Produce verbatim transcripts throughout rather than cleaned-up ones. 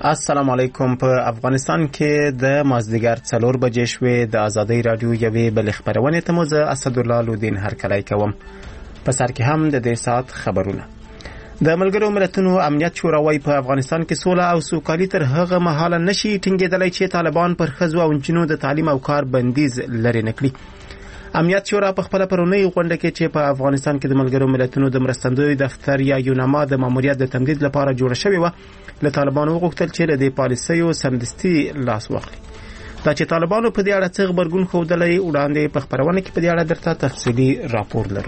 السلام علیکم. په افغانستان کې د مازدیګر څلور بجې شوې. د ازادۍ رادیو یوې بل خبرونه ته مو زه اسدالله لودین هرکلی کوم. په سر کې هم د دې سات خبرونه. د ملګرو ملتونو امنیت شورا وايي په افغانستان کې سوله او سوکالي تر هغه مهاله نشي ټینګېدلی چې طالبان پر ښځو او نجونو د تعلیم او کار بندیز لرې نه کړي. امنیت شورا په خپله پرونۍ غونډه کې چې په افغانستان کې د ملګرو ملتونو د مرستندوی دفتر یا یوناما د ماموریت د تمدید لپاره جوړه شوې وه، له طالبانو وغوښتل چې له دې پالیسیو سمدستي لاس واخلي. دا چې طالبانو په دې اړه څه غبرګون ښودلی، وړاندې په خپرونه کې په دې اړه درته تفصیلي راپور لرو.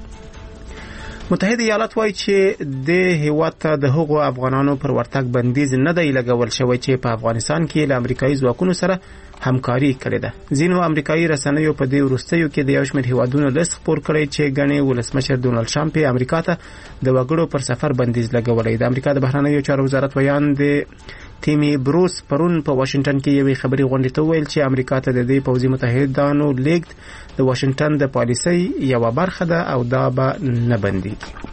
متحده ایالات وایي چې د هیواد ته د هغو افغانانو پر ورتګ بندیز نه دی لګول شوی چې په افغانستان کې له امریکایي ځواکونو سره همکاري کړې ده. ځینو امریکایي رسنیو په دې وروستیو کې د یو شمېر هیوادونو لیست خپور کړی چې ګڼې ولسمشر ډونالډ ټرمپ یې امریکا ته د وګړو پر سفر بندیز لګولی. د امریکا د بهرنیو چارو وزارت ویان د تیمی بروس پرون په واشنگټن کې یوې خبري غونډې ته وویل چې امریکا ته د دې پوځي متحدانو لیږد د واشنگټن د پالیسۍ یوه برخه ده او دا به نه بندیږي.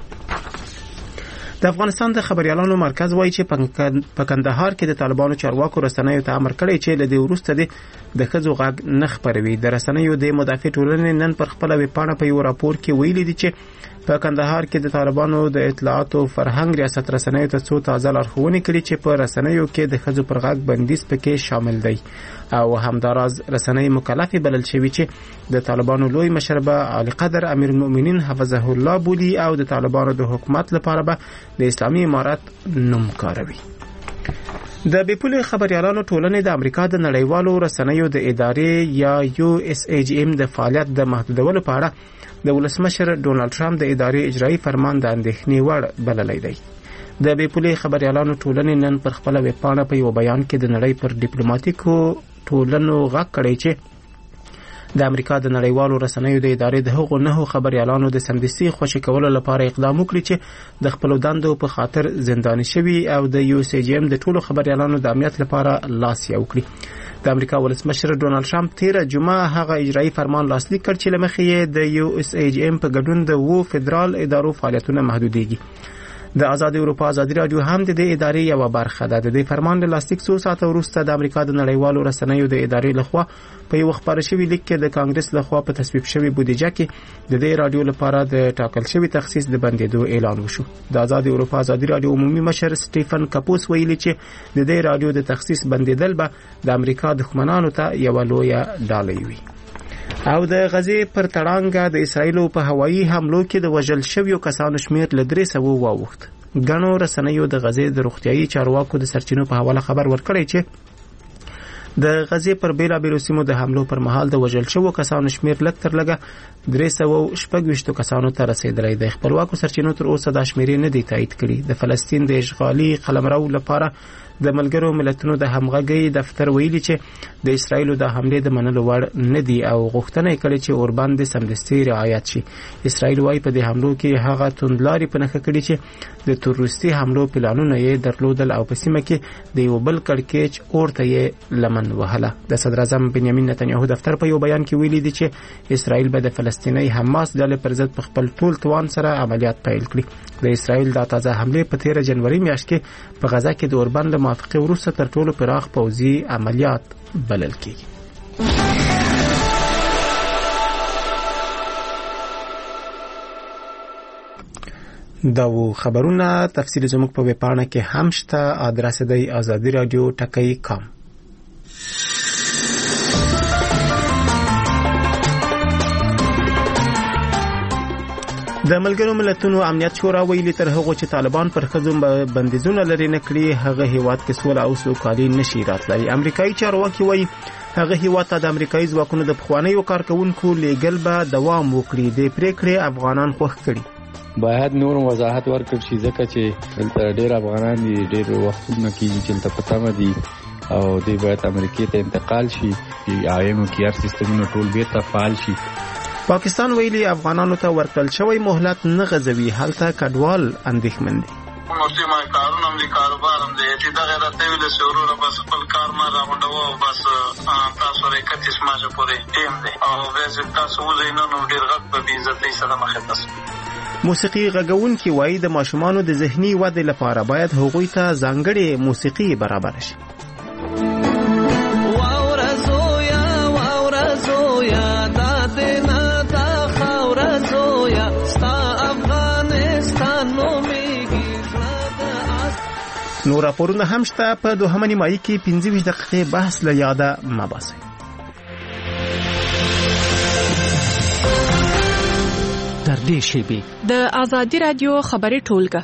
د افغانستان د خبريالانو مرکز وایي چې په کندهار کې د طالبانو چارواکو رسنیو ته امر کړی چې له دې وروسته د ښځو غږ نه خپروي. د رسنیو د مدافع ټولنې نن پر خپله ویبپاڼه په یو راپور کې ویلي دي چې په کندهار کې د طالبانو د اطلاعاتو فرهنګ ریاست رسنیو ته څو تازه لارښوونې کړي چې په رسنیو کې د ښځو پر غږ بندیز پکې شامل دی او همداراز رسنۍ مکلفې بلل شوي چې د طالبانو لوی مشر به علي قدر امیر المؤمنین حفظه الله بولي او د طالبانو د حکومت لپاره به د اسلامي امارت نوم کاروي. د بیپولې خبريالانو ټولنې د امریکا د نړیوالو رسنیو د ادارې یا یو اس ای جی ام د فعالیت د محدودولو په اړه د ولسمشر ډونالډ ټرمپ د ادارې اجرایي فرمان د اندېښنې وړ بللی دی. د بیپولې خبريالانو ټولنې نن پر خپله ویبپاڼه په یو بیان کې د نړۍ پر ډیپلوماټیکو ټولنو غږ کړی چې د امریکا د نړیوالو رسنیو د ادارې د هغو نهو خبريالانو د سمدستي خوشي کولو لپاره اقدام وکړي چې د خپلو دندو په خاطر زنداني شوي او د یو اس ای جی ام د ټولو خبريالانو د امنیت لپاره لاس یو کړي. د امریکا ولسمشر ډونالډ ټرمپ تیره جمعه هغه اجرایي فرمان لاسلیک کړ چې له مخې یې د یو اس ای جی ام په ګډون د وو فدرال ادارو فعالیتونه محدودېږي. د آزاد اروپا ازادي رادیو هم د دې ادارې یوه برخه ده. د دې فرمان له لاسلیک څو ساعته وروسته د امریکا د نړیوالو رسنیو د ادارې لخوا په یو خبره شوي لیک کې د کانګرس لخوا په تصویب شوي بودیجه کې د دې رادیو لپاره د ټاکل شوي تخصیص د بندېدو اعلان وشو. د آزاد اروپا ازادي رادیو عمومي مشر سټیفن کپوس ویلي چې د دې رادیو د تخصیص بندېدل به د امریکا دښمنانو ته یوه لویه ډالۍ وي. او د غزې پر تړانګه د اسرایلو په هوایي حملو کې د وژل شویو کسانو شمیر له درې سوو واوښت. ګڼو رسنیو د غزې د روغتیایي چارواکو د سرچینو په حواله خبر ورکړی چې د غزې پر بیلابیلو سیمو د حملو پر مهال د وژل شوو کسانو شمیر لږ تر لږه درې سوه شپږ ویشتو کسانو ته رسېدلی دی. خپلواکو سرچینو تر اوسه دا شمیرې نه دي تایید کړي. د فلسطین د اشغالي قلمرو لپاره د ملګرو ملتونو د همغږۍ دفتر ویلي چې د اسرایلو د حملې د منلو وړ نه دي او غوښتنه یې کړې چې اوربند سمدستي رعایت شي. اسرایل وايي په دې حملو کې هغه توندلاري په نښه کړي چې د تروریستي حملو پلانونه یې درلودل او په سیمه کې د یو بل کړکېچ اور ته یې لمن وهله. د صدر اعظم بنیامین نتنیاهو دفتر په یو بیان کې ویلي دي چې اسرایل به د فلسطیني حماس ډلې پر ضد په خپل ټول توان سره عملیات پیل کړي. د اسرایل د تازه حملې په تیره جنوري میاشت کې په غزه کې د اوربند له موافقې وروسته تر ټولو پراخ پوځي عملیات بلل کېږي. دا و خبرونه. تفصیل زموږ په ویبپاڼه کې هم شته. ادرس دی آزادی رادیو ټکی کام. د ملګرو ملتونو امنیت شورا ویلي تر هغو چې طالبان پر ښځو بندیزونه لرې نه کړي هغه هیواد کې سوله او سوکالي نشي راتلی. امریکایي چارواکي وایي هغه هیواد ته د امریکایي ځواکونو د پخوانیو کارکوونکو لیږل به دوام وکړي. د پریکړې افغانان خوښ کړي. باید نور وضاحت ورکړ شي ځکه چې دلته ډېر افغانان دي، ډېر وختونه کېږي چې دلته په تمه دي او دوی باید امریکې ته انتقال شي چې آی ایم او کیار سیستمونه ټول بیرته فعال شي. پاکستان ویلي افغانانو ته ورکړل شوی مهلت نه غځوي. هلته کډوال اندېښمن دي. مفتي ما کارونه هم دي، کاروبار هم دی چې دغه راته ویل چې وروره بس خپل کار ما راغونډوه او بس تاسو سره اکتیس مارچ پورې ټیم دی او بیا چې تاسو وځئ نو ډېر غټ په بې عزتۍ سره مخې ته موسیقي غږونکي وایي د ماشومانو د ذهني ودې لپاره باید هغوی ته ځانګړې موسیقي برابر شي. نور راپورونه هم شته. په دوهمه نیمایي کې پنځه ویشت دقیقې بحث له یاده مه باسئ. در دې شیبې د آزادي رادیو خبري ټولګه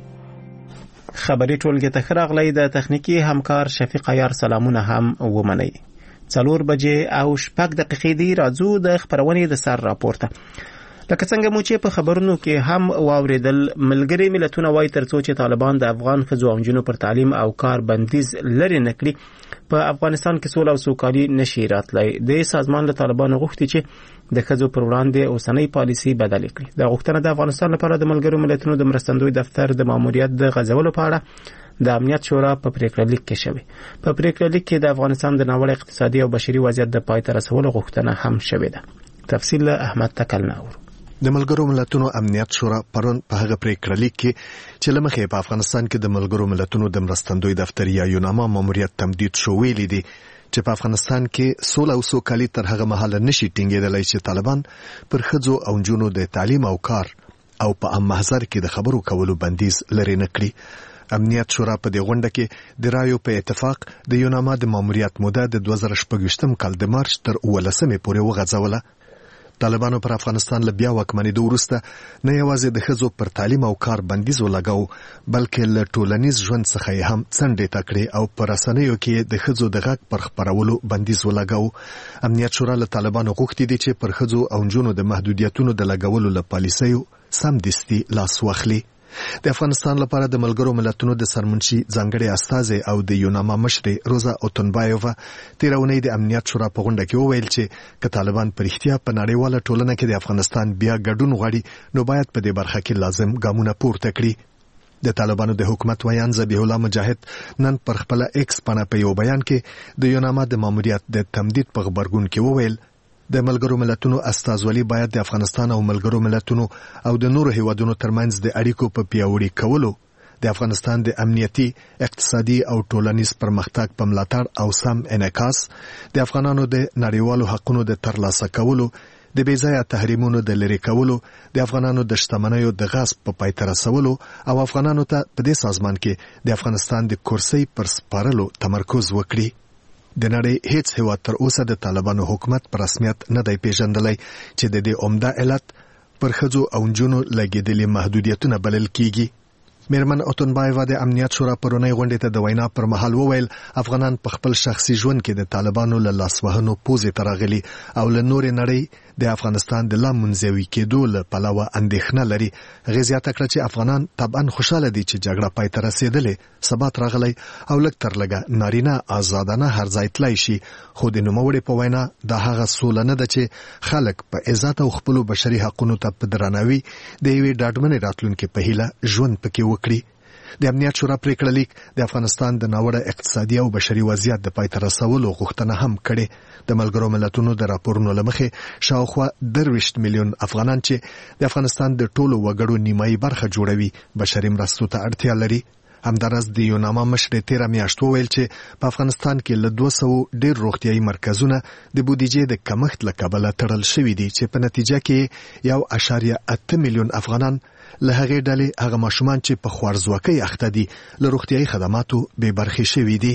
خبري ټولګه ته ښه راغلی. د تخنیکي همکار شفیق عیار سلامونه هم ومنئ. څلور بجې او شپږ دقیقې دی. راځو د خبرونې د سر راپورته. لکه څنګه مو چې په خبرونو کې هم واوریدل، ملګري ملتونه وایي ترڅو چې طالبان د افغان ښځو او نجونو پر تعلیم او کار بندیز لرې نه کړي، په افغانستان کې سوله او سوکالي نشي راتلی. د سازمان له طالبانو غوښتي چې د ښځو پر وړاندې اوسنۍ پالیسي بدلې کړي. دا غوښتنه د افغانستان لپاره د ملګرو ملتونو د مرستندوی دفتر د ماموریت د غځولو په اړه د امنیت شورا په پریکړه لیک کې شوې. په پریکړه لیک کې د افغانستان د ناوړه اقتصادي او بشري وضعیت د پای ته رسولو غوښتنه هم شوې ده. تفصیل احمد تکل ناور. د ملګرو ملتونو امنیت شورا پرون په هغه پریکړه لیک کې چې لمخې په افغانستان کې د ملګرو ملتونو د مرستندوی دفتر یا یوناما ماموریت تمدید شو ویلي دي چې په افغانستان کې سوله او سوکالي تر هغه مهاله نشي ټینګېدلی چې طالبان پر ښځو او نجونو د تعلیم او کار او په عام محضر کې د خبرو کولو بندیز لرې نه کړي. امنیت شورا په دې غونډه کې د رایو په اتفاق د یوناما د ماموریت موده د دوه زره شپږ کال د مارچ تر اوولسمې پورې وغځوله. طالبانو پر افغانستان له بیا واکمنېدو وروسته نه یوازې د ښځو پر تعلیم او کار بندیز ولګاو، بلکې له ټولنیز ژوند څخه یې هم څنډې ته کړې او په رسنیو کې د ښځو د غږ پر خپرولو بندیز ولګاو. امنیت شورا له طالبانو غوښتي دي چې پر ښځو او نجونو د محدودیتونو د لګولو له پالیسیو سمدستي لاس واخلي. د افغانستان لپاره د ملګرو ملتونو د سرمنشي ځانګړي استازي او د یوناما مشري روزا اوتنبایووا تیر اونۍ د امنیت شورا په غونډه کې وویل چې که طالبان په رښتیا په نړیواله ټولنه کې د افغانستان بیا ګډون غواړي نو باید په دې برخه کې لازم ګامونه پورته کړي. د طالبانو د حکومت ویان ذبیح الله مجاهد نن پر خپل ایکس پاڼه په یو بیان کې د یوناما د ماموریت د تمدید په خبرګون کې وویل د ملګرو ملتونو استازولي باید د افغانستان او ملګرو ملتونو او د نورو هیوادونو ترمنځ د اړیکو په پیاوړي کولو، د افغانستان د امنیتي، اقتصادي او ټولنیز پرمختګ په ملاتړ او سم انعکاس، د افغانانو د نړیوالو حقوقو د ترلاسه کولو، د بېځایه تحریمونو د لرې کولو، د افغانانو د شتمنیو د غصب په پای ته رسولو او افغانانو ته په دې سازمان کې د افغانستان د کرسۍ پر سپارلو تمرکز وکړي. د نړۍ هیڅ هیواد تر اوسه د طالبانو حکومت په رسمیت نه دی پیژندلی چې د دې عمده علت پر ښځو او نجونو لګېدلي محدودیتونه بلل کیږي. میرمن اوتنبایوا د امنیت شورا پرونی غونډې ته د وینا پر مهال وویل افغانان په خپل شخصي ژوند کې د طالبانو له لاسوهنو پوزې ته راغلي او له نورې نړۍ د افغانستان د لا منزوي کېدو له پلوه اندېښنه لري. هغې زیاته کړه چې افغانان طبعا خوشحاله دي چې جګړه پای ته رسېدلې، ثبات راغلی او لږ تر لږه نارینه آزادانه هر ځای تللی شي، خو د نوموړې په وینا دا هغه سوله نه ده چې خلک په عزت او خپلو بشري حقونو ته په درناوي د یوې ډاډمنې راتلونکې په هیله ژوند پکې وکړي. د امنیت شورا پریکړه لیک د افغانستان د ناوړه اقتصادي او بشري وضعیت د پای ته رسولو غوښتنه هم کړې. د ملګرو ملتونو د راپورونو له مخې شاوخوا درویشت میلیون افغانان چې د افغانستان د ټولو وګړو نیمایي برخه جوړوي بشري مرستو ته اړتیا لري. همداراز د یوناما مشر تیره میاشت وویل چې په افغانستان کې له دوه سوو ډېر روغتیایي مرکزونه د بودیجې د کمښت له کبله تړل شوي دي چې په نتیجه کې یو اشاریه اته میلیون افغانان له هغې ډلې هغه ماشومان چې په خوارځواکۍ اخته دي له روغتیایي خدماتو بې برخې شوي دي.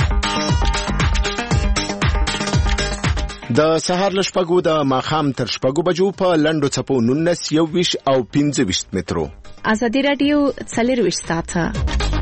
د سهار له شپږو د ماښام تر شپږو بجو په لنډو څپو نولس، یو ویشت او پنځه ویشت مترو. آزادي رادیو څلرویشت ساعته.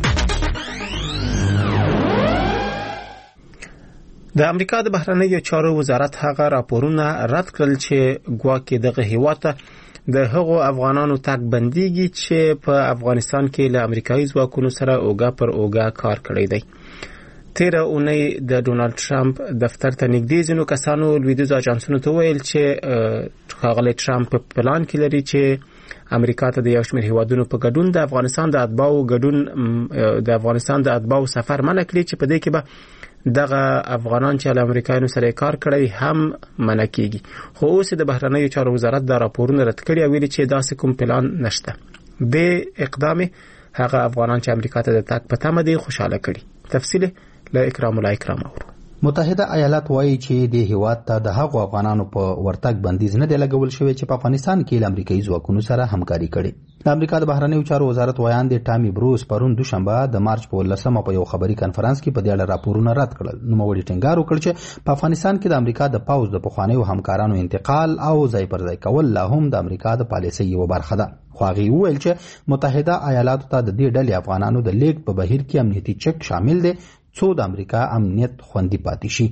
د امریکا د بهرنیو چارو وزارت هغه راپورونه رد کړل چې ګواکې دغه هیواد ته د هغو افغانانو تګ بنديږي چې په افغانستان کې له امریکایي ځواکونو سره اوګه پر اوګه کار کړی دی. تیره اونۍ د ډونالد ټرمپ دفتر ته نږدې ځینو کسانو لویدیځو اجانسونو ته ویل چې ښاغلی ټرمپ په پلان کې لري چې امریکا ته د یو شمېر هیوادونو په ګډون د افغانستان د اتباعو ګډون د افغانستان د اتباعو سفر منع کړي چې په دې کې به دغه افغانان چې له امریکایانو سره کار کړی هم منع کیږي. خو اوس د بهرنیو چارو وزارت دا راپورونه رد کړي او ویلي چې داسې کوم پلان نشته. د اقدام هغه افغانان چې امریکا ته د تګ په تمه دي خوشاله کړي. تفصیل له اکرام الله اکرام اورو. متحده ایالات وایي چې د هیواد ته د هغو افغانانو په ورتګ بندیز نه دی لګول شوی چې په افغانستان کې له امریکایي ځواکونو سره همکاري کړي. د امریکا د بهرنیو چارو وزارت وایان د ټامي بروس پرون دوشنبه د مارچ په ولسمه په یو خبري کانفرنس کې په دې اړه راپورونه رد کړل. نوموړي ټینګار وکړ چې په افغانستان کې د امریکا د پاوز د پخوانیو همکارانو انتقال او ځای پر ځای کول لا هم د امریکا د پالیسۍ یوه برخه ده. خو هغه وویل چې متحده ایالاتو ته د دې ډلې افغانانو د لیږد په بهیر کې امنیتي چک شامل دی څو د امریکا امنیت خوندي پاتې شي.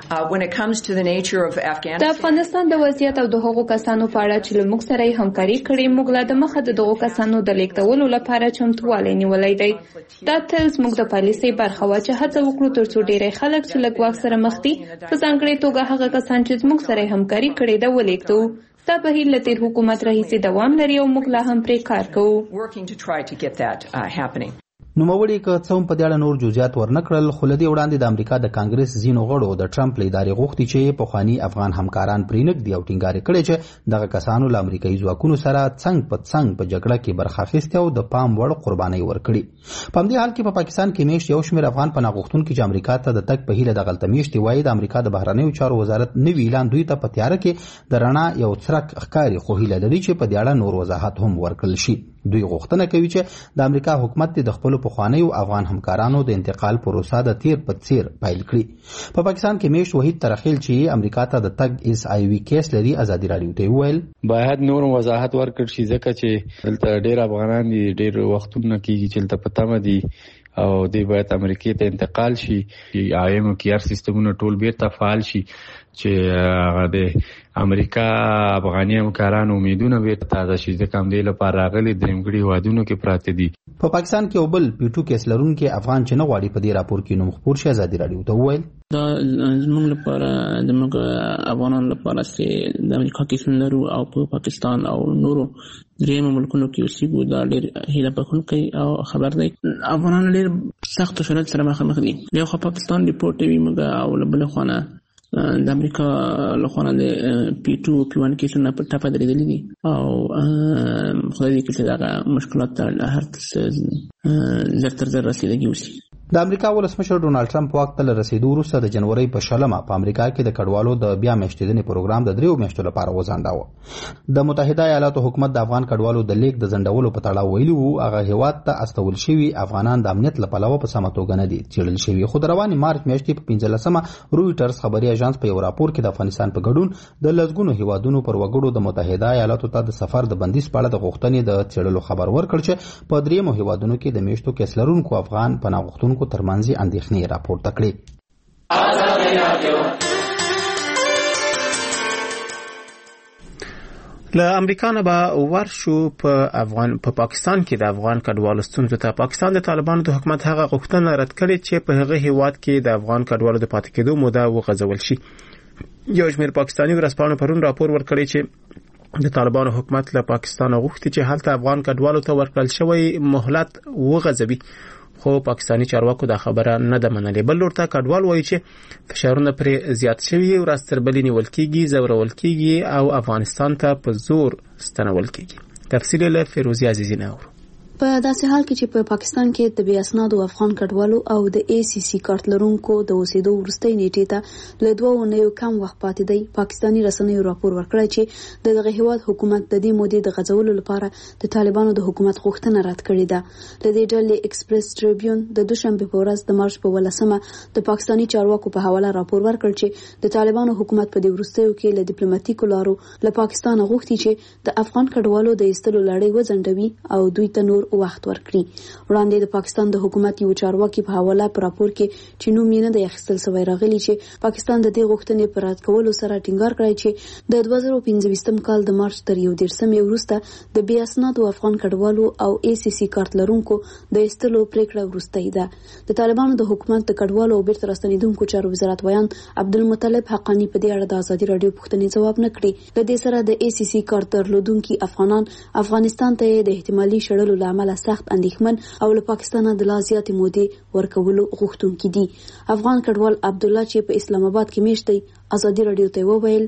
د افغانستان د وضعیت او د هغو کسانو په اړه چې له موږ سره یې همکاري کړې، موږ لا د مخه د دغو کسانو د لیږدولو لپاره چمتووالی نیولی دی. دا تل زموږ د پالیسۍ برخه وه چې هڅه وکړو تر څو ډېری خلک چې له ګواښ سره مخ دي، په ځانګړې توګه هغه کسان چې زموږ سره یې همکاري کړې ده، ولیږدوو. دا بهیر له تېر حکومت راهیسې دوام لري او موږ لا هم پرې کار کوو. نوموړي که څه هم په دې اړه نور جزئیات ورنکړل، خو له دې وړاندې د امریکا د کانګرس ځینو غړو د ټرمپ له ادارې غوښتي چې پخواني افغان همکاران پرې نږدي او ټینګار کړی چې دغه کسانو له امریکایي ځواکونو سره څنګ په څنګ په جګړه کې برخه اخیستې او د پام وړ قربانۍ ورکړي. په همدې حال کې په پاکستان کې میاشت یو شمېر افغان پناه غوښتونکي چې امریکا ته د تګ په هیله دغلته میاشتې وایي د امریکا د بهرنیو چارو وزارت نوي اعلان دوی ته په تیاره کې د رڼا یو څرک ښکاري، خو هیله لري چې په دې اړه نور وضاحت هم ورکړل شي. دوی غوښتنه کوي چې د امریکا حکومت د خپل پخوانیو افغان همکارانو د انتقال پروسه د تیر په څیر پیل کړي. په پاکستان کې میش وحید ترخیل چې امریکا ته د تګ اس آی وی کیس لري ازادي راډیو ته ویل باید نور وضاحت ورکړ شي ځکه چې دلته ډیر افغانان دي، ډیر وختونه کېږي چې دلته پته مدي او دی باید امریکای ته انتقال شي، آی ایم او کیار سیستمونه ټول بیرته فعال شي چې هغه د امریکا افغاني همکارانو امیدونه بیرته تازه شي ځکه همدې لپاره راغلي درېمګړي هیوادونو کې پراته دي. په پاکستان کې یو بل پیټو کیس لرونکي افغان چې نه غواړي په دې راپور کې نوم خپور شي ازادي راډیو ته وویل دا زموږ لپاره زموږ افغانانو لپاره چې د امریکا کیسونه لرو او په پاکستان او نورو درېیمو ملکونو کې اوسېږو دا ډېر هیله بښونکی او خبر دی. افغانان ډېر سخت شرایط سره مخامخ دي. یو خوا پاکستان ریپورټ کوي موږ او له بلې خوا نه د امریکا له خوا نه د پی ټو پی وان کیسونه په ټپه درېدلي دي او خدای دې کړي چې دغه مشکلات ته هر څه زر تر زر رسېدګي وشي. د امریکا ولسمشر ډونالډ ټرمپ واک ته له رسیدو وروسته د جنورۍ په شلمه په امریکا کې د کډوالو د بیا میاشتېدنې پروګرام د دریو میاشتو لپاره وځنډاوه. د متحده ایالاتو حکومت د افغان کډوالو د لیږد د ځنډولو په تړاو ویلي وو هغه هیواد ته استول شوي افغانان د امنیت له پلوه په سمه توګه نه دي څېړل شوي. خو د روانې مارچ میاشتې په پنځلسمه رویټرز خبري اژانس په یو راپور کې د افغانستان په ګډون د لسګونو هیوادونو پر وګړو د متحده ایالاتو ته د سفر د بندیز په اړه د غوښتنې د څېړلو خبر ورکړ چې په دریمو هیوادونو کې د میاشتو کیس لرونکو افغان پناه غوښتونکو ترمنځ اندېښنې راپورته کړې. له امریکا نه به ورشو په افغان په پاکستان کې د افغان کډوالو ستونزو ته پاکستان د طالبانو د حکومت هغه غوښتنه رد کړې چې په هغه هیواد کې د افغان کډوالو د پاتې کېدو موده وغځول شي. یو شمېر پاکستاني ورځپاڼو پرون راپور ورکړی چې د طالبانو حکومت له پاکستان غوښتي چې هلته افغان کډوالو ته ورکړل شوی مهلت وغځوي، خو پاکستاني چارواکو دا خبره نه ده منلې. بل لورته کډوال وایي چې فشارونه پرې زیات شوي، ورځ تر بلې نیول کېږي، ځورول کېږي او افغانستان ته په زور ستنول کېږي. تفصیل له فیروزي عزیزي نه اورو. په داسې حال کې چې په پاکستان کې د بې اسنادو افغان کډوالو او د ای سی سی کارت لرونکو د اوسېدو وروستۍ نیټې ته له دوه اونیو کم وخت پاتې دی، پاکستاني رسنیو راپور ورکړی چې د دغه هیواد حکومت د دې مودې د غځولو لپاره د طالبانو د حکومت غوښتنه رد کړې ده. د دې ډلې ایکسپریس ټریبیون د دوشنبې په ورځ د مارچ په ولسمه د پاکستاني چارواکو په حواله راپور ورکړ چې د طالبانو حکومت په دې وروستیو کې له ډیپلوماټیکو لارو له پاکستان غوښتي چې د افغان کډوالو د ایستلو لړۍ وځنډوي او دوی ته نور وخت ورکړي. وړاندې د پاکستان د حکومت یو چارواکي په حواله پر راپور کې چې نوم یې نه دی اخیستل سوی راغلی چې پاکستان د دې غوښتنې پر رد کولو سره ټینګار کړی چې د دوه زره پنځه کال د مارچ تر یو دېرشمې وروسته د بې اسنادو افغان کډوالو او ای سی سی کارت لرونکو د ایستلو پریکړه وروستۍ ده. د طالبانو د حکومت د کډوالو او بیرته راستنېدونکو چارو وزارت ویان عبدالمطلب حقانی په دې اړه د ازادي راډیو پوښتنې ځواب نه کړي. د دې سره د ای سی سی کارت درلودونکي افغانان افغانستان ته د احتمالي شړلو لامل سخت اندېښمن او له پاکستانه د لا زیاتې مودې ورکولو غوښتونکي دي. افغان کډوال عبدالله چې په اسلام آباد کې میشت دی ازادي راډیو ته وویل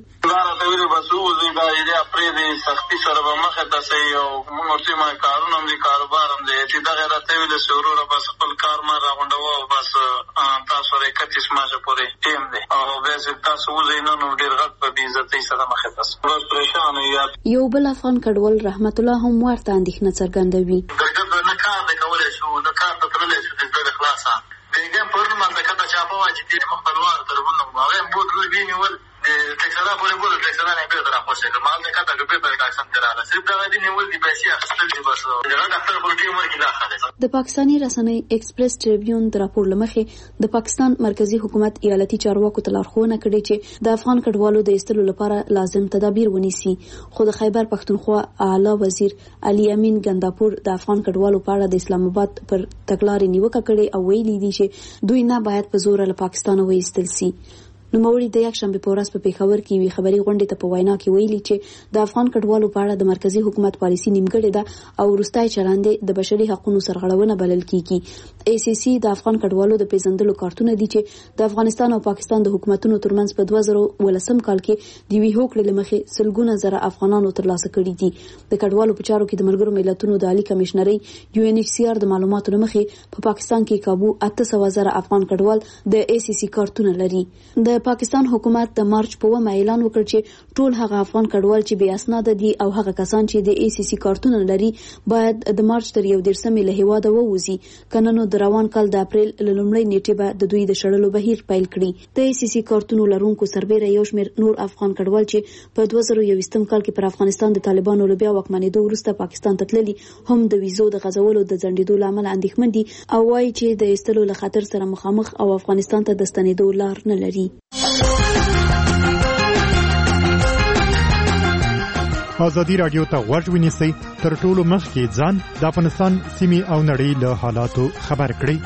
سختی سره به مخه تاسو یو مورتي ما کارونه هم دي کاروبار هم دي چې دغه راته ویل سرور بس خپل کار ما راغونډو بس تاسو لري کتیس ماشه پورې ټیم دي او بس تاسو وزینو نو ډیر غټ په عزت سره مخه تاسو بس پریشان یو. یو بل افغان کډوال رحمت الله هم ورته اندېښنه څرګندوي. دغه نه کار د کولای شو د کار ته تللی شو د خلاصه دغه پرون ما د کته چاپه واجب دي مخبروار ترونه هغه بود روی نیول ټیکسلا پورې بوله ټیکسلا نه به تر اخوسه کمال نه کته به به ډاکټر تراله صرف دا دي نیول دي پیسې اخیستل دي بس دا ډاکټر په ټیم ورکی داخله. د پاکستاني رسنۍ ایکسپریس ټریبیون د راپور لمخې د پاکستان مرکزی حکومت ایالتي چارواکو ته لارښوونه کړې چې د افغان کډوالو د ایستلو لپاره لازم تدابیر ونیسي. خو د خیبر پښتونخوا اعلی وزیر علي امین ګنداپور د افغان کډوالو په اړه د اسلام آباد پر تګلارې نیوکه کړې او ویلي دي چې دوی نه باید په زور له پاکستان وایستل سي. نوموړي د یکشنبه په ورځ په پیښور کې وی خبري غونډې ته په وینا کې ویلي چې د افغان کډوالو په اړه د مرکزی حکومت پالیسي نیمګړې ده او وروستای چلند د بشري حقوقو سرغړونه بلل کیږي. ای سی سی د افغان کډوالو د پیژندلو کارتونه دي چې د افغانستان او پاکستان د حکومتونو ترمنځ په دوه زره ولسم کال کې د وی هوکړې لمخې سلګونه زره افغانانو ترلاسه کړي دي. د کډوالو په چارو کې د ملګرو ملتونو د عالی کمشنري یو ان ایچ سی آر د معلوماتو لمخې په پاکستان کې کابو اته سوه زره افغان کډوال د ای سی سی کارتونه لري. د پاکستان حکومت د مارچ په ومه اعلان وکړ چې ټول هغه افغان کډوال چې بې اسناده دي او هغه کسان چې د ای سی سی کارتونه لري باید د مارچ تر یو دېرشمې له هیواده ووځي کنه نو د روان کال د اپریل له لومړۍ نیټې به د دوی د شړلو بهیر پیل کړي. د ای سی سی کارتونو لرونکو سربیره یو شمېر نور افغان کډوال چې په دوه زره یوویشتم کال کې پر افغانستان د طالبانو له بیا واکمنېدو وروسته پاکستان ته تللي هم د ویزو د غځولو د ځنډېدو له امله اندېښمن دي او وایي چې د ایستلو له خطر سره مخامخ او افغانستان ته د ستنېدو لار نه لري. ازادي راډیو ته غوږ ونیسئ تر ټولو مخکې ځان د افغانستان سیمې او نړۍ له حالاتو خبر کړئ.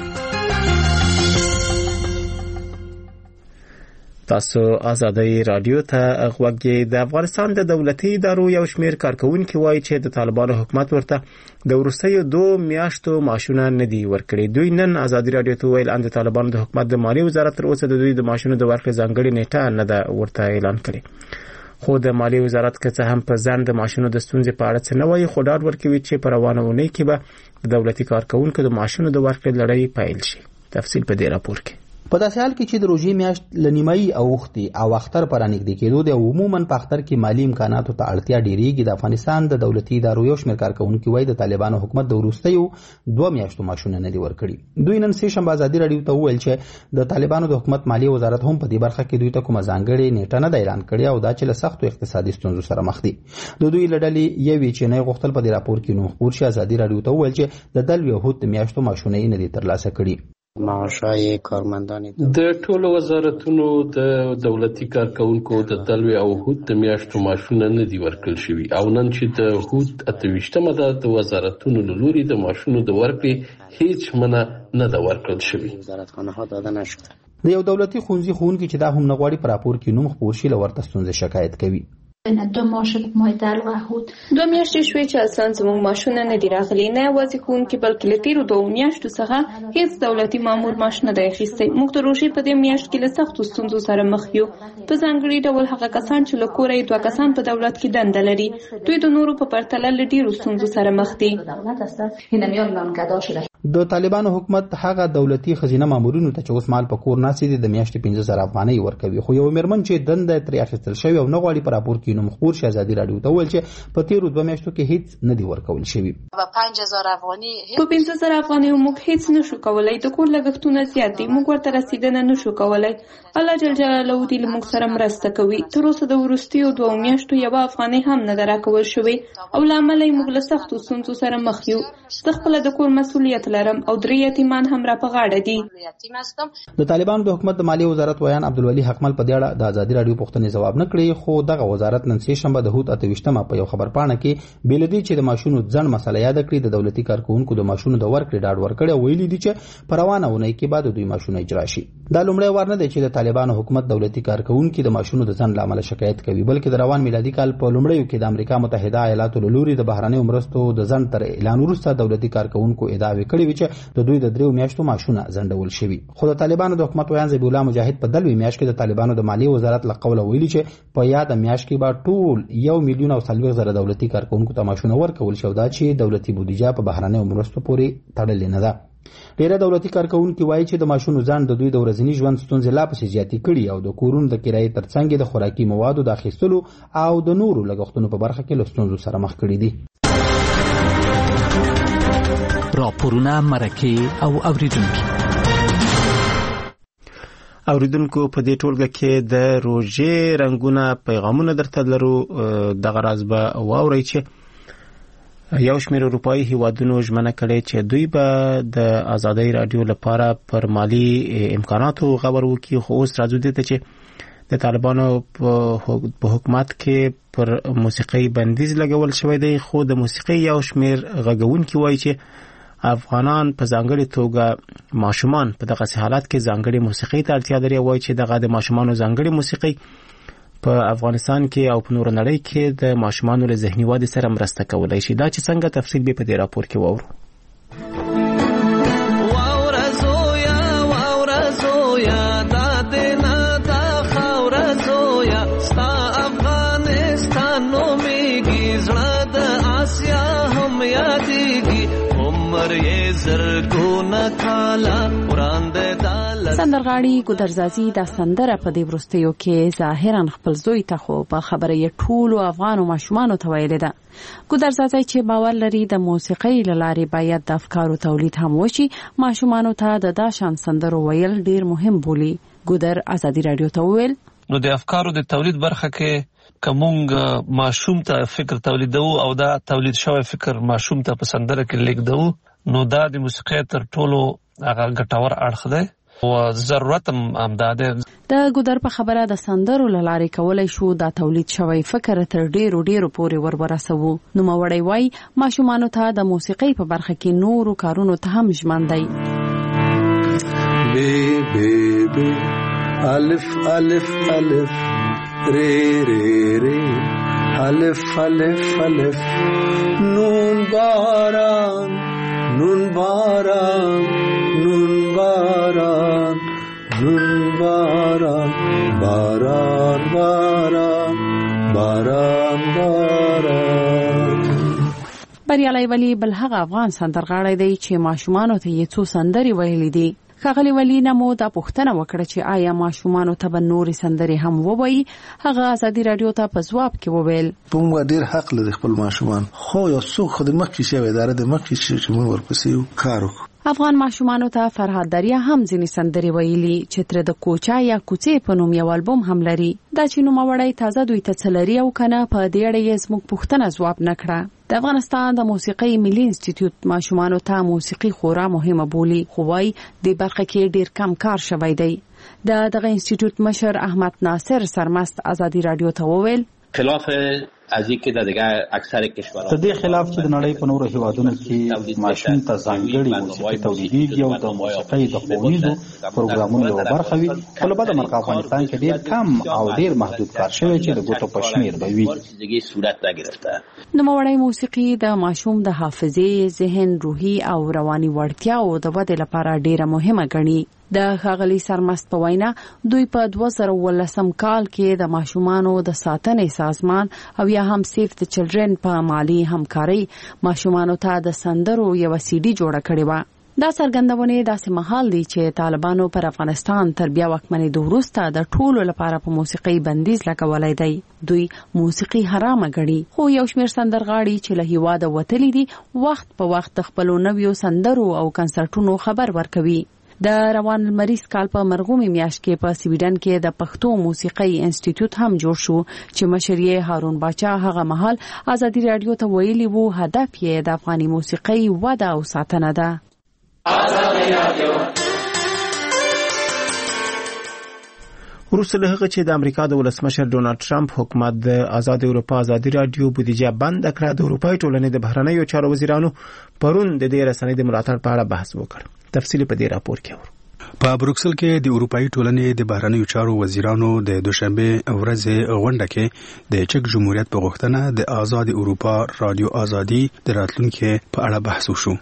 تاسو ازادي راډیو ته غوږ یې. د افغانستان د دولتي ادارو یو شمېر کارکونکي وایي چې د طالبانو حکومت ورته د وروستیو دوه میاشتو معاشونه نه دي ورکړي. دوی نن ازادي راډیو ته ویل ان د طالبانو د حکومت د مالیې وزارت تر اوسه د دوی د معاشونو د ورکړې ځانګړې نیټه نه ده ورته اعلان کړې. خو د مالیې وزارت که څه هم په ځان د معاشونو د ستونزې په اړه څه نه وایي خو ډاډ ورکوي چې په روانه اونۍ کې به د دولتي کارکونکو د معاشونو د ورکړې لړۍ پیل شي. تفصیل په دې راپور کې. په داسې حال کې چې د روژې میاشت له نیمایي اوښتې او اختر پر نږدې کېدو د عموما په اختر کې مالی امکاناتو ته اړتیا ډېرېږي. د افغانستان د دولتي ادارو یو شمېر کارکونکي وایي د طالبانو حکومت د وروستیو دوه میاشتو معاشونه نه دي ورکړي. دوی نن سې شنبه ازادي راډیو ته وویل چې د طالبانو د حکومت مالیې وزارت هم په دې برخه کې دوی ته کومه ځانګړې نیټه نه ده اعلان کړې او دا چې له سختو اقتصادي ستونزو سره مخ دي. د دوی له ډلې یوې چې نه غوښتل په دې راپور کې نوم خپور شي ازادي راډیو ته وویل چې د دلو یهود د میاشتو معاشونه یې نه دي ترلاسه کړي. معاشای کارمندان د ټولو وزارتونو د دولتي کارکونکو د دلوي او هوت د میاشتو معاشونه نه دي ورکړل شوي او نن چې د هوت اتويشتمه ده د وزارتونو له لوري د معاشونو د ورکړې هیڅ منه نه ده ورکړل شوي. وزارتخانه داده نشده. د یو دولتي ښوونځي ښوونکي چې دا هم نه غواړي په راپور کې نوم خپور شي له ورته ستونزې شکایت کوي. دو ماه ماه دلو هود دو میاشتې شوې چې اصلا زموږ معاشونه نه دي راغلي نه یوازې ښوونکي بلکې له تېرو دوو میاشتو څخه هیڅ دولتي مامور معاش نه دی اخیستی. موږ د روژې په دې میاشت کې له سختو ستونزو سره مخ یو. په ځانګړي ډول هغه کسان چې له کوره یې دوه کسان په دولت کې دنده لري دوی د نورو په پرتله له ډېرو ستونزو سره مخ دي. د طالبانو حکومت هغه دولتي خزینه مامورینو ته چې اوس مال په کور ناستي دي د میاشتې پنځه زره افغانۍ ورکوي خو یو میرمن چې دنده ترې اخیستل شوې او نه غواړي په راپور کې نوم خپور شي ازادي راډیو ته وویل چې په تېرو دوه میاشتو کې هیڅ نه دي ورکول شوي. په پنځه زره افغانۍ موږ هیڅ نشو کولی. د کور لګښتونه زیات دي. موږ ورته رسیدنه نشو کولی. الله جل جلاله دې له موږ سره مرسته کوي. تر اوسه د وروستیو دوه میاشتو یوه افغانۍ هم نه ده راکول شوې او له امله یې موږ له سختو ستونزو سره مخ یو. زه خپله د کور مسؤلیت لرم او درې یتیمان هم را په غاړه دي. د طالبانو د حکومت د مالیې وزارت ویان عبدالولي حقمل په دې اړه د ازادي راډیو پوښتنې ځواب نه کړی، خو دغه وزارت نن سه شنبه د هوت اته ویشتمه په یو خبرپاڼه کې بې له دې چې د ماشونو ځنډ مسله یاد کړي د دولتي کارکوونکو د ماشونو د ورکړې ډاډ ورکړی او ویلي دي چې په روانه اونۍ کې بعد دوی ماشونه اجرا شي. دا لومړی وار نه دی چې د طالبانو حکومت دولتي کارکوونکو د ماشونو د ځنډ لامل شکایت کوي، بلکې د روان میلادي کال په لومړیو کې د امریکا متحده ایالاتو له لوري د بهرنیو مرستو د ځنډ تر اعلان وروسته دولتي کارکوونکو ادعا وکړې وي چې د دوی د دریو میاشتو ماشونه ځنډول شوي. خو د طالبانو د حکومت ویان ذبیح الله مجاهد په دلوي میاشت کې د طالبانو د مالیې وزارت له قوله ویلي چې په یاد میاشت کې به ټول یو میلیون او څلوېښت زره دولتي کارکوونکو ته ماشونه ورکول شي، دا چې دولتي بودیجه په بهرنیو مرستو پورې تړلې نه ده. ډیره دولتي کارکوونکي وایي چې د ماشونو ځنډ د دوی د ورځني ژوند ستونزې لا پسې زیاتې کړي او د کورونو د کرایې ترڅنګ د خوراکي موادو د اخیستلو او د نورو لګښتونو په برخه کې له ستونزو سره مخ کړي دي. راپورونه، مرکې او اوریدونکي اوریدونکو په دې ټولګه کې د روژې رنگونه پیغامونه درته لرو. دغه راز به واورئ چې یو شمېر اروپایي هیوادونو ژمنه کړې چې دوی به د ازادۍ راډیو لپاره پر مالی امکاناتو غور وکړي، خو اوس راځو دې ته چې د طالبانو په حکومت کې پر موسیقي بندیز لګول شوی دی، خو د موسیقي یو شمېر غږونکي وایي چې افغانان په ځانګړي توګه ماشومان په دغه حالت کې ځانګړي موسیقي ته اړتیا لري، وایي چې دغه د ماشومانو ځانګړي موسیقي په افغانستان کې او په نور نړۍ کې د ماشومانو له ذهني ودې سره مرسته کولای شي. دا چې څنګه تفصیل به په دې راپور کې وورو. سندرغاړي ګودرزازي دا سندره په دې وروستیو کې ظاهرا خپل زوی ته خو په خبره یې ټولو افغان ماشومانو ته ویلې ده. ګودرزازي چې باور لري د موسیقۍ له لارې باید د افکارو تولید هم وشي، ماشومانو ته د دا شان سندرو ویل ډیر مهم بولي. ګودر ازادي راډیو ته ویل نو د افکارو د تولید برخه کې کومنګ ماشوم ته فکر تولیدو او دا تولید شوی فکر ماشوم ته په سندره کې لیکدو، نو دا د موسیقۍ تر ټولو هغه ګټور اړخ دی او ضرورت هم دا دی. د ګودر په خبره د سندرو له لارې کولای شو دا تولید شوی فکر تر ډیرو ډیرو پورې ور ورسوو. نو موړی وای ماشومانو ته د موسیقۍ په برخه کې نورو کارونو ته هم ژمن دی. بی بی بی الف الف الف ری ری ری الف الف الف نون باران نون باران نون باران نون باران باران باران باران باران. بریالي ولی بل هغه افغان سندرغاړی دی چې ماشومانو ته یې څو سندرې ویلې دي. ښاغلي ولی نه مو دا پوښتنه وکړه چې آیا ماشومانو ته به نورې سندرې هم ووایي. هغه ازادي راډیو ته په ځواب کې وویل موږ ډېر حق لري خپل ماشومان، خو یو څوک خو د مخکې شوی اداره د مخکې چې موږ ورپسې کار وکړو. افغان ماشومانو ته فرهاد دریا هم ځینې سندرې ویلي چې تر د کوچا یا کوڅې په نوم یو البوم هم لري. دا چې نوموړی تازه دوی ته څه لري او کنه په دې اړه یې زموږ پوښتنه ځواب نه کړه. د افغانستان د موسیقۍ ملي انسټیټیوټ ماشومانو ته موسیقي خورا مهمه بولي، خو وايي د برخه کې ډیر کم کار شوی دی. د دغه انسټیټیوټ مشر احمد ناصر سرمست ازادي راډیو ته وویل خلاف از اینکه د دیگه اکثر کشورها د دې خلاف چې د نړۍ په نورو هیوادونو کې ماشوم ته ځانګړي موسیقي تولیدېږي او د موسیقۍ د ښوونیزو پروګرامونو یوه برخه وي، خو له بده مرغه افغانستان کې ډېر کم او ډېر محدود کار شوی چې د ګوتو په شمېر به وي. نوموړی موسیقي د ماشوم د حافظې، ذهن، روحي او رواني وړتیاو د ودې لپاره ډېره مهمه ګڼي. د ښاغلي سرمست په وینا دوی په دوه زره اوولسم کال کې د ماشومانو د ساتنې سازمان او یا هم سیف د چلډرن په مالی همکارۍ ماشومانو ته د سندرو یو سی ډي جوړه کړې وه. دا څرګندونې داسې مهال دی چې طالبانو پر افغانستان تر بیا واکمنېدو وروسته د ټولو لپاره په موسیقۍ بندیز لګولی دی. دوی موسیقي حرامه ګڼي، خو یو شمېر سندرغاړي چې له هیواده وتلي دي وخت په وخت د خپلو نویو سندرو او کنسرټونو خبر ورکوي. د روان لمریز کال په مرغومي میاشت کې په سویډن کې د پښتو موسیقۍ انسټیټیوټ هم جوړ شو چې مشر یې هارون باچا هغه مهال ازادي راډیو ته ویلي وو هدف یې د افغاني موسیقۍ وده او ساتنه ده. وروسته له هغه چې د امریکا د ولسمشر ډونالد ټرمپ حکومت د آزاد اروپا ازادي رادیو بودیجه بند کړه، د اروپای ټولنې د بهرنیو چارو وزیرانو پرون د دې رسنۍ د ملاتړ په اړه بحث وکړ. تفصیل په دې راپور کې ورو. په بروکسل کې د اروپای ټولنې د بهرنیو چارو وزیرانو د دوشنبه ورځې غونډه کې د چک جمهوریت په غوښتنه د آزاد اروپا رادیو ازادي د راتلونکو په اړه بحث وشو.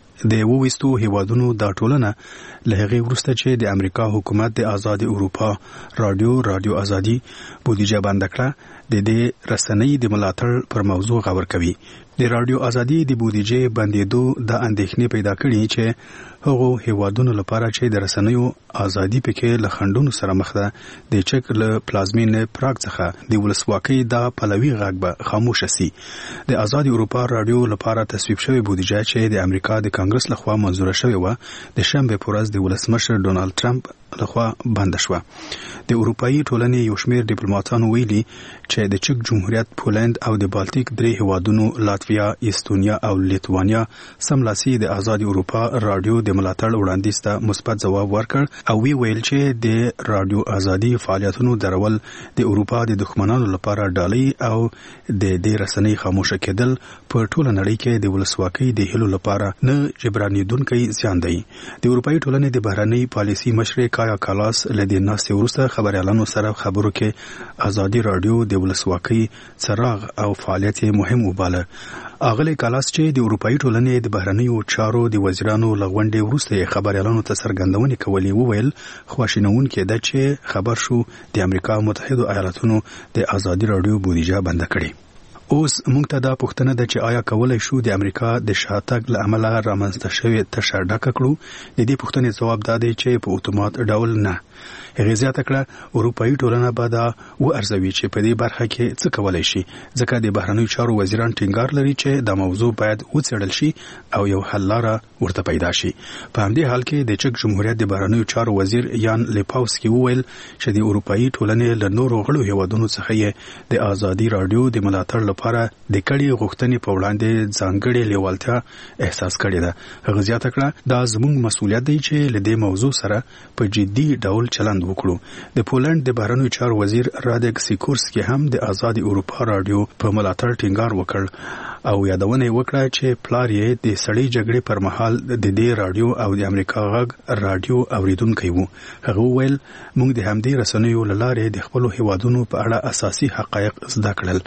د وویستو هیوادونو د ټولنه له هغه وروسته چې د امریکا حکومت د آزاد اروپا رادیو رادیو ازادي بودیجه بند کړه، د دې رسنۍ د ملاتړ پر موضوع غور کوي. د رادیو ازادي د بودیجه بندیدو د اندېښنې پیدا کړي چې هغه هیوادونو لپاره چې د رسنیو ازادي پکې له خنډونو سره مخ ده، د چک له پلازمین پراګ څخه د ولسواکۍ د پلوي غږ به خاموش شي. د آزاد اروپا رادیو لپاره تصویب شوی بودیجه چې د امریکا د کانګرس لخوا منزور شوی و، د شنبه پر ورځ د ولسمشر ډونالد ټرمپ لخوا بند شو. د اروپאי ټولنې یو شمېر ډیپلوماټانو ویلي چې د چک جمهوریت، پولند او د بالټیک درې هیوادونو لاتویا، استونیا او لیتوانیا سملاسي د آزاد اروپا رادیو د ملاتړ وړاندیز ته مثبت ځواب ورکړ او وی ویل چې د رادیو ازادي فعالیتونو درول د اروپا د دښمنانو لپاره ډالۍ او د دې رسنۍ خاموشه کېدل په ټوله نړۍ کې د ولسواکۍ د هلو لپاره نه جبرانیدونکي زیان دی. د اروپאי ټولنې د بهرنۍ پالیسي مشر کایا کالاس له دې ناستې وروسته خبريالانو سره خبرو کې آزادي رادیو د ولسواکۍ څراغ او فعالیت مهم وباله. اغلی کالاس چې د اروپאי ټولنې د بهرنیو چارو د وزیرانو لغونډې وروسته خبريالانو ته څرګندونې کولې، وویل خواشینونکې ده چې خبر شو د امریکا متحده ایالاتونو د آزادي رادیو بودیجه بند کړي. اوس موږ ته دا پوښتنه ده چې آیا کولای شو د امریکا د شاتګ له امله رامنځته شوې تشه ډکه کړو؟ د دې پوښتنې ځواب دا دی چې په اتومات ډول نه. هغه زیاته کړه اروپאי ټولنه به دا وارزوي چې په دې برخه کې څه کولای شي، ځکه د بهرنیو چارو وزیران ټینګار لري چې دا موضوع باید وڅېړل شي او یو حل لاره ورته پیدا شي. په همدې حال کې د چک جمهوریت د بهرنیو چارو وزیر یان لیپاوسکی وویل چې د اروپאי ټولنې له نورو غړو هیوادونو څخه یې د آزادي رادیو د ملاتړ لپاره د کړي غوښتنې په وړاندې ځانګړې لیوالتیا احساس کړې ده. هغه زیاته کړه دا زموږ مسؤلیت دی چې له دې موضوع سره په جدي ډول چلند وکړو. د پولند د بهرنیو چارو وزیر رادک سیکورسکی هم د آزاد اروپا رادیو په ملاتړ ټینګار وکړ او یادونه وکړه چې پلار یې د سړی جګړې پر مهال د دې رادیو او د امریکا غږ رادیو اوریدونکی وو. هغه ویل موږ د همدې رسنیو لاره د خپل هیوادونو په اړه اساسي حقایق زده کړل،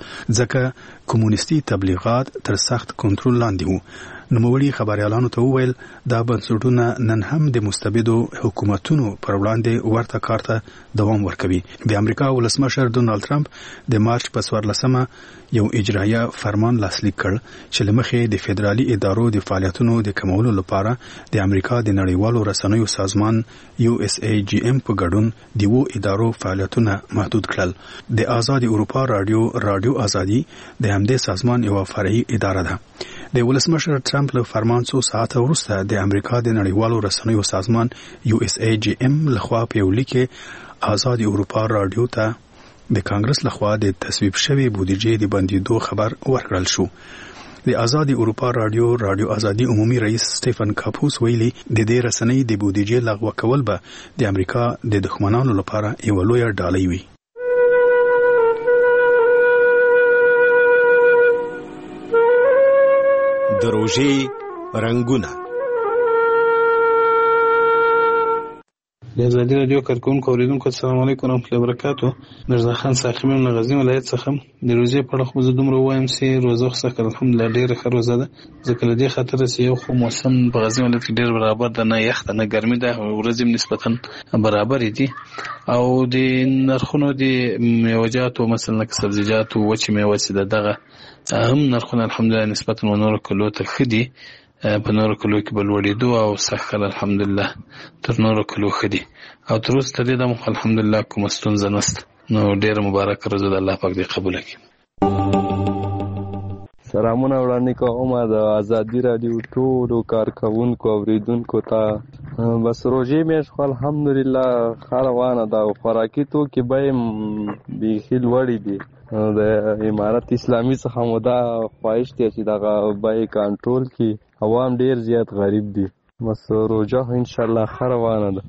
ځکه کمونیستي تبلیغات تر سخت کنټرول لاندې وو. نوموړي خبريالانو ته وویل دا بنسټونه نن هم د مستبدو حکومتونو پر وړاندې ورته کار ته دوام ورکوي. د امریکا ولسمشر ډونالد ټرمپ د مارچ په څوارلسمه یو اجرایه فرمان لاسلیک کړ چې لمخې د فدرالي ادارو د فعالیتونو د کمولو لپاره د امریکا د نړیوالو رسنیو سازمان یو اس ای جی ام په ګډون د وو ادارو فعالیتونه محدود کړل. د آزاد اروپا رادیو رادیو ازادي د همدې سازمان یو فرعي اداره ده. د ولسمشر ټرمپ له فرمان څو ساعت وروسته د امریکا د نړیوالو رسنیو سازمان یو اس ای جی ام لخوا په یو لیک آزاد اروپا رادیو ته د کانګرس لخوا د تصویب شوی بودیجه د بندیدو خبر ورکړل شو. د آزاد اروپا رادیو رادیو ازادي عمومي رئیس سټیفن کاپوس ویلي د دې رسنۍ د بودیجه لغوه کول به د امریکا د دښمنانو لپاره یو لوی ډالۍ وي. د روژې رنګونه د ازادي رادیو کارکونکو اوریدونکو السلام علیکم ورحمۃ اللہ وبرکاتہ. مرزا خان ساقمی من غزنی ولایت څخه د روژې په اړه خو زه دومره وایم چې روژه خو څخه الحمدلله ډېره ښه روژه ده، ځکه له دې خاطره چې یو خو موسم په غزنی ولایت کې ډېر برابر ده، نه یخ ده نه ګرمي ده، ورځې نسبتا برابرې دي او د نرخونو د میوجاتو مثلا لکه سبزیجاتو وچې میوه چې ده دغه هم نرخونه الحمدلله نسبتا و نورو کلو ته ښه دي، په نورو کلو کې به لوړېدو او سږکال الحمدلله تر نورو کلو ښه دي او تر اوسه تر دې دمه الحمدلله کومه ستونزه نشته. نو ډېره مبارکه روژه ده، الله پاک دې قبوله کړي. سلامونه وړاندې کوم د ازادي رادیو ټولو کارکوونکو اوریدونکو ته. بس روژې میاشت خو الحمدلله ښه روانه ده او خوراکي توکي بیې بیخي لوړې دي. د امارت اسلامي څخه مو دا خواهش دی چې دغه بیې کنټرول کړي، عوام ډېر زیات غریب دي. بس روزه ان شاء الله خروانه ده.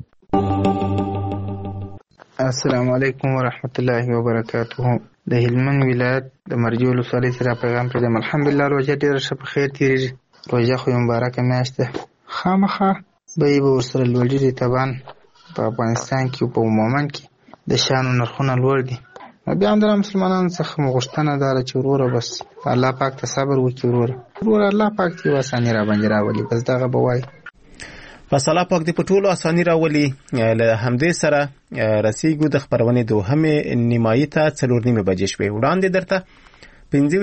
السلام علیکم ورحمت الله وبرکاته. د هلمند ولایت د مرجو ولسوالۍ سره پیغام پرېږدم. الحمدلله روژه ډېره ښه په خیر تېرېږي. روژه خو یو مبارکه میاشت ده، خامخا بیې به ورسره لوړېږي. طبعا په افغانستان کې په عموما کې د شیانو نرخونه لوړ دي. بیا هم د مسلمانانو څخه مو غوښتنه دا ده چې وروره بس الله پاک ته صبر وکړي. وروره وروره الله پاک دې یو اساني راباندې راولي، بس دغه به وایي. بس الله پاک دې په ټولو اساني راولي. له همدې سره رسیږو د خپرونې دوهمې نیمایي ته څلور نیمې بجې شوې. وړاندې درته پنځه